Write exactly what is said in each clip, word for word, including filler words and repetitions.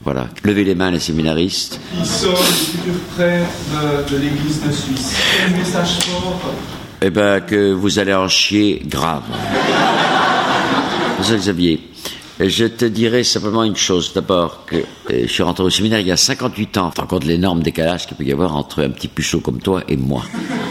Voilà. Levez les mains, les séminaristes. Qui sont les futurs prêtres de, de l'Église de Suisse. Quel message fort? Eh bien, que vous allez en chier grave. Monsieur Xavier, je te dirais simplement une chose. D'abord, que je suis rentré au séminaire il y a cinquante-huit ans. T'en compte l'énorme décalage qu'il peut y avoir entre un petit puceau comme toi et moi.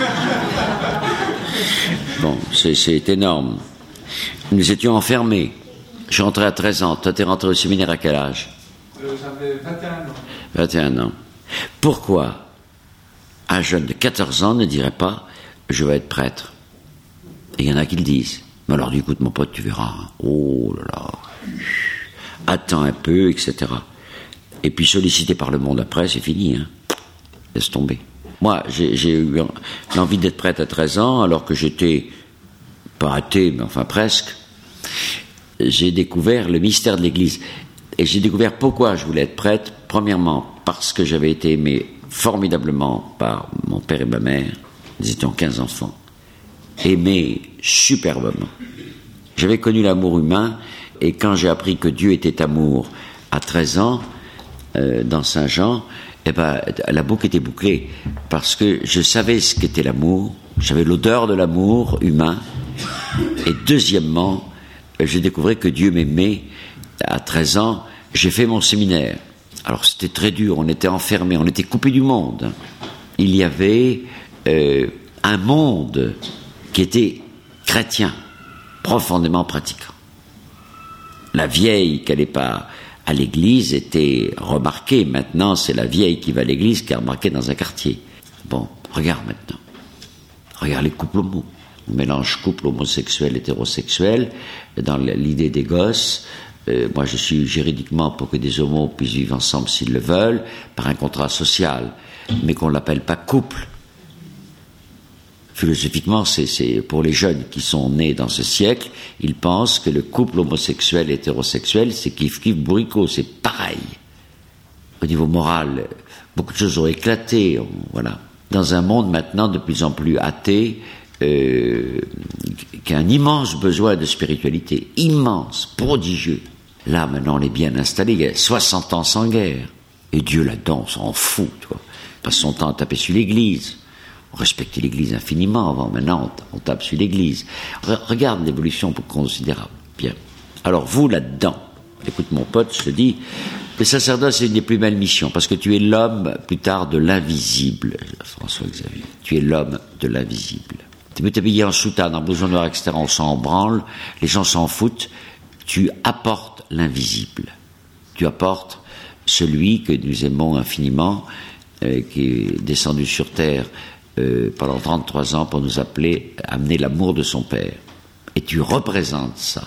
Bon, c'est, c'est énorme. Nous étions enfermés. Je suis rentré à treize ans. Toi, t'es rentré au séminaire à quel âge? euh, J'avais vingt et un ans. vingt et un ans. Pourquoi un jeune de quatorze ans ne dirait pas « je vais être prêtre » ? Et il y en a qui le disent. Mais alors, écoute, mon pote, tu verras. Oh là là. Attends un peu, et cetera. Et puis, sollicité par le monde après, c'est fini. Hein. Laisse tomber. Moi, j'ai, j'ai eu l'envie d'être prêtre à treize ans, alors que j'étais pas athée, mais enfin presque. J'ai découvert le mystère de l'Église. Et j'ai découvert pourquoi je voulais être prêtre. Premièrement, parce que j'avais été aimé formidablement par mon père et ma mère. Nous étions quinze enfants. Aimé superbement. J'avais connu l'amour humain, et quand j'ai appris que Dieu était amour à treize ans, euh, dans Saint-Jean, eh ben, la boucle était bouclée, parce que je savais ce qu'était l'amour, j'avais l'odeur de l'amour humain, et deuxièmement, j'ai découvert que Dieu m'aimait. À treize ans, j'ai fait mon séminaire. Alors c'était très dur, on était enfermés, on était coupés du monde. Il y avait euh, un monde qui était chrétien, profondément pratiquant. La vieille qui n'allait pas à l'église était remarquée. Maintenant, c'est la vieille qui va à l'église qui est remarquée dans un quartier. Bon, regarde maintenant. Regarde les couples homo. On mélange couple homosexuel, hétérosexuel, dans l'idée des gosses. Euh, moi, je suis juridiquement pour que des homos puissent vivre ensemble s'ils le veulent, par un contrat social, mais qu'on ne l'appelle pas couple. Philosophiquement, c'est, c'est pour les jeunes qui sont nés dans ce siècle, ils pensent que le couple homosexuel et hétérosexuel, c'est kiff-kiff bourricot, c'est pareil. Au niveau moral, beaucoup de choses ont éclaté, on, voilà. Dans un monde maintenant de plus en plus athée, euh, qui a un immense besoin de spiritualité, immense, prodigieux. Là, maintenant, on est bien installé, il y a soixante ans sans guerre. Et Dieu, là-dedans, on s'en fout, tu vois. Il passe son temps à taper sur l'église. On respectait l'église infiniment avant, maintenant on tape sur l'église. Regarde l'évolution considérable. Bien. Alors vous, là-dedans, écoute mon pote, je te dis, le sacerdoce c'est une des plus belles missions, parce que tu es l'homme, plus tard, de l'invisible, François Xavier. Tu es l'homme de l'invisible. Tu peux t'habiller en soutane, en blouson noir, et cetera, on s'en branle, les gens s'en foutent. Tu apportes l'invisible. Tu apportes celui que nous aimons infiniment, euh, qui est descendu sur terre euh, pendant trente-trois ans pour nous appeler, amener l'amour de son Père. Et tu représentes ça.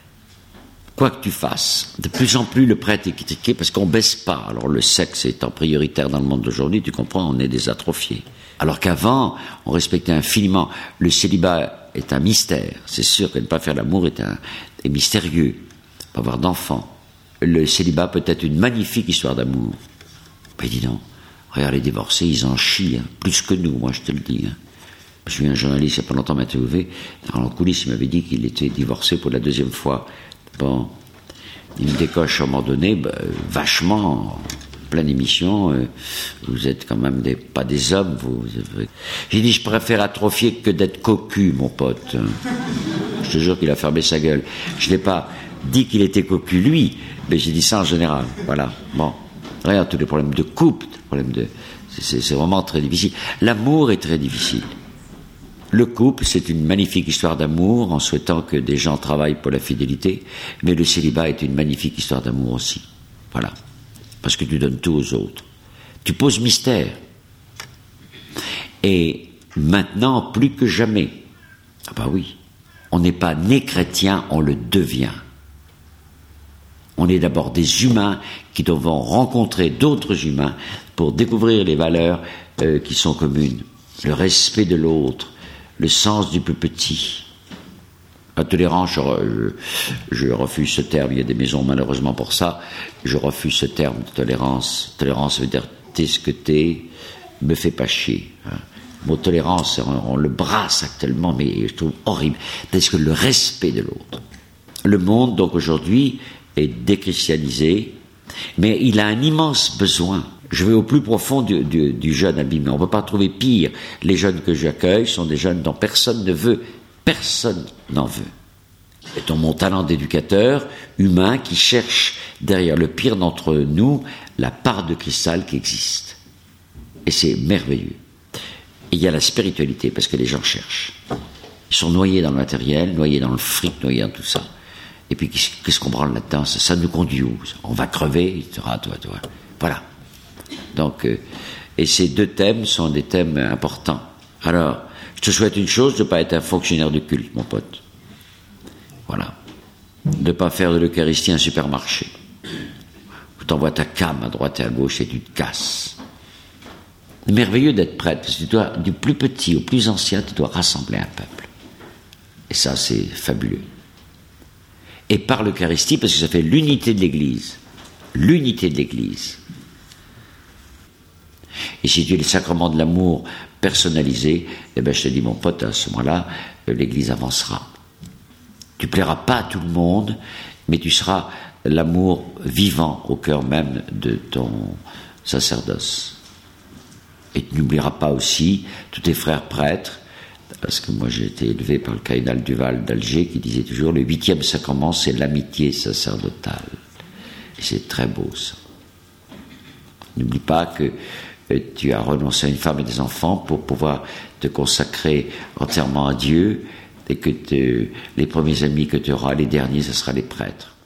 Quoi que tu fasses, de plus en plus le prêtre est critiqué parce qu'on baisse pas. Alors le sexe étant prioritaire dans le monde d'aujourd'hui, tu comprends, on est des atrophiés. Alors qu'avant, on respectait infiniment. Le célibat est un mystère. C'est sûr que ne pas faire l'amour est, un, est mystérieux. Pas avoir d'enfant. Le célibat peut être une magnifique histoire d'amour. Mais dis donc, regarde les divorcés, ils en chient, hein, plus que nous, moi je te le dis. Hein. Je suis un journaliste, il n'y a pas longtemps, m'a trouvé, dans la coulisse, il m'avait dit qu'il était divorcé pour la deuxième fois. Bon, il me décoche à un moment donné, bah, vachement, en pleine émission, euh, vous êtes quand même des, pas des hommes, vous. vous J'ai dit, je préfère atrophier que d'être cocu, mon pote. Je te jure qu'il a fermé sa gueule. Je n'ai pas dit qu'il était cocu, lui, mais j'ai dit ça en général. Voilà, bon. Regarde tous les problèmes de couple, problèmes de, c'est, c'est vraiment très difficile. L'amour est très difficile. Le couple, c'est une magnifique histoire d'amour, en souhaitant que des gens travaillent pour la fidélité, mais le célibat est une magnifique histoire d'amour aussi. Voilà. Parce que tu donnes tout aux autres. Tu poses mystère. Et maintenant, plus que jamais, ah bah oui, on n'est pas né chrétien, on le devient. On est d'abord des humains qui devront rencontrer d'autres humains pour découvrir les valeurs euh, qui sont communes. Le respect de l'autre, le sens du plus petit. La tolérance, je, je, je refuse ce terme, il y a des maisons malheureusement pour ça, je refuse ce terme de tolérance. Tolérance veut dire t'es ce que t'es, me fais pas chier. Hein. Le mot tolérance, on, on le brasse actuellement, mais je trouve horrible. Parce que le respect de l'autre. Le monde, donc aujourd'hui, est déchristianisé, Mais il a un immense besoin. Je vais au plus profond du, du, du jeune abîmé. On ne peut pas trouver pire. Les jeunes que j'accueille sont des jeunes dont personne ne veut. Personne n'en veut. Et dans mon talent d'éducateur humain qui cherche derrière le pire d'entre nous la part de cristal qui existe. Et c'est merveilleux. Et il y a la spiritualité, parce que les gens cherchent. Ils sont noyés dans le matériel, noyés dans le fric, noyés dans tout ça. Et puis, qu'est-ce qu'on prend là-dedans? Ça, ça nous conduit où? On va crever, et cetera. Toi, toi. Voilà. Donc, euh, et ces deux thèmes sont des thèmes importants. Alors, je te souhaite une chose, de ne pas être un fonctionnaire de culte, mon pote. Voilà. De ne pas faire de l'Eucharistie un supermarché. Où tu envoies ta came à droite et à gauche et tu te casses. C'est merveilleux d'être prêtre, parce que tu dois, du plus petit au plus ancien, tu dois rassembler un peuple. Et ça, c'est fabuleux. Et par l'Eucharistie, parce que ça fait l'unité de l'Église. L'unité de l'Église. Et si tu es le sacrement de l'amour personnalisé, eh bien je te dis, mon pote, à ce moment-là, l'Église avancera. Tu plairas pas à tout le monde, mais tu seras l'amour vivant au cœur même de ton sacerdoce. Et tu n'oublieras pas aussi tous tes frères prêtres, parce que moi j'ai été élevé par le cardinal Duval d'Alger qui disait toujours le huitième sacrement c'est l'amitié sacerdotale. Et c'est très beau ça. N'oublie pas que euh, tu as renoncé à une femme et des enfants pour pouvoir te consacrer entièrement à Dieu et que te, les premiers amis que tu auras, les derniers, ce sera les prêtres.